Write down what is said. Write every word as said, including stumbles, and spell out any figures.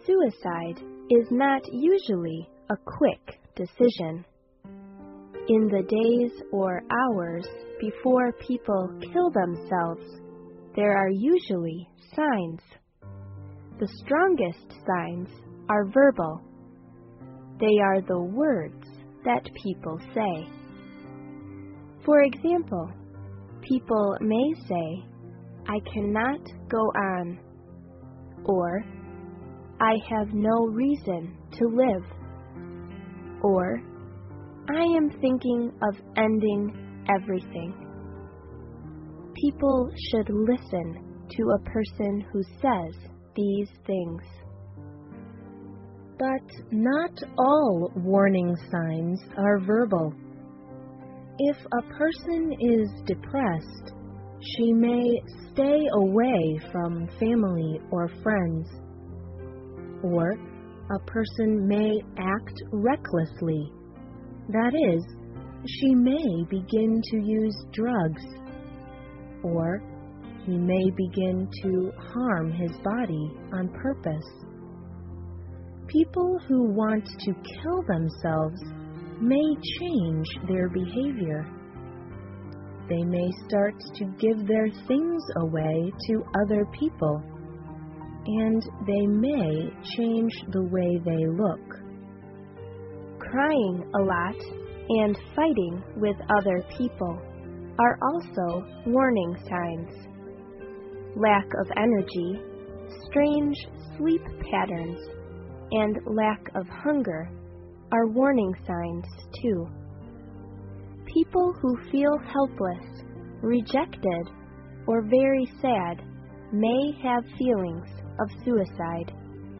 Suicide is not usually a quick decision. In the days or hours before people kill themselves, there are usually signs. The strongest signs are verbal. They are the words that people say. For example, people may say, "I cannot go on," or "I have no reason to live," or "I am thinking of ending everything." People should listen to a person who says these things. But not all warning signs are verbal. If a person is depressed, she may stay away from family or friends. Or a person may act recklessly. That is, she may begin to use drugs. Or he may begin to harm his body on purpose. People who want to kill themselves may change their behavior. They may start to give their things away to other people, and they may change the way they look. Crying a lot and fighting with other people are also warning signs. Lack of energy, strange sleep patterns, and lack of hunger are warning signs too. People who feel helpless, rejected, or very sad may have feelings of suicide.